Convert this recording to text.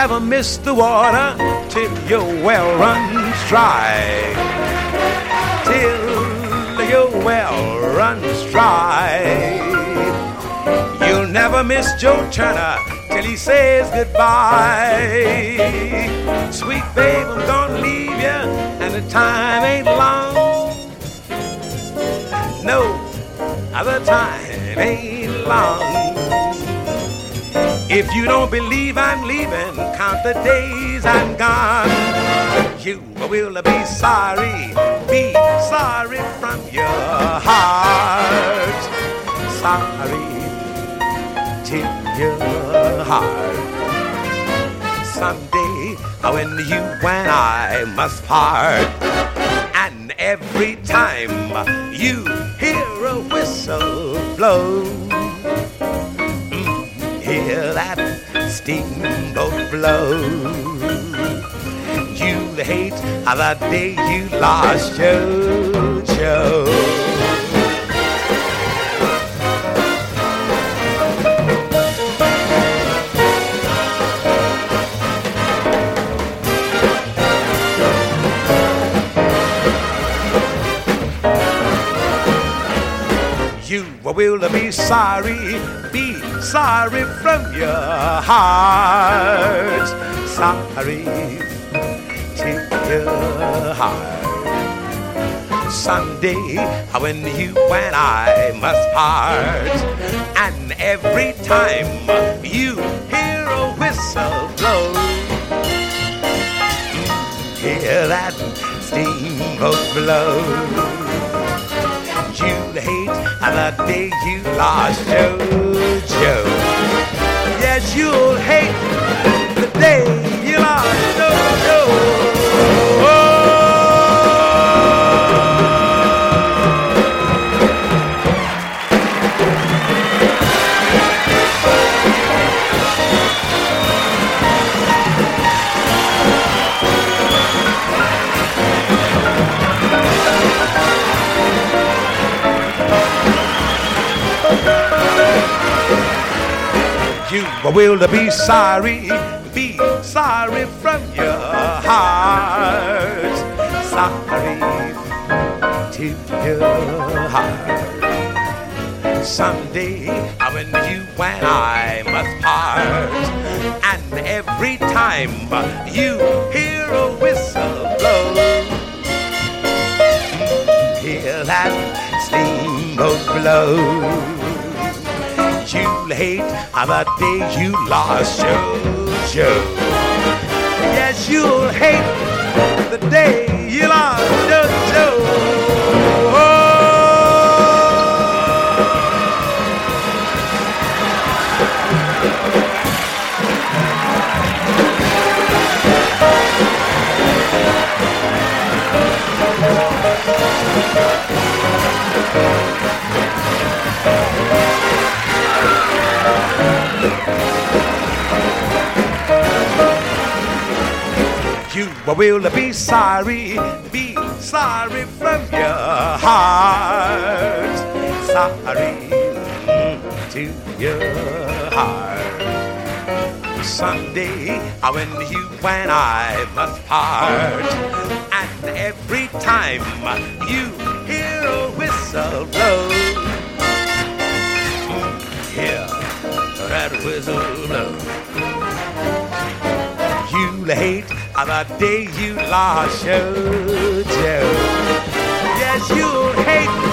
never miss the water till your well runs dry. Till your well runs dry. You'll never miss Joe Turner till he says goodbye. Sweet babe, I'm gonna leave you, and the time ain't long. No, the time ain't long. If you don't believe I'm leaving, count the days I'm gone. You will be sorry from your heart. Sorry till your heart. Someday when you and I must part, and every time you hear a whistle blow, hear that steamboat blow, you'll hate the day you lost Joe. You will be sorry from your heart. Sorry to your heart. Someday when you and I must part, and every time you hear a whistle blow, hear that steamboat blow, you'll hate the day you lost Joe. Yes, you'll hate the day you lost Joe. You will be sorry from your heart. Sorry to your heart. Someday when you and I must part, and every time you hear a whistle blow, hear that steamboat blow, you'll hate the day you lost Joe. Yes, you'll hate the day you lost Joe. You will be sorry from your heart. Sorry to your heart. Someday when you and I must part, and every time you hear a whistle blow, hear that whistle blow, you'll hate the day you lost Joe. Yes, you'll hate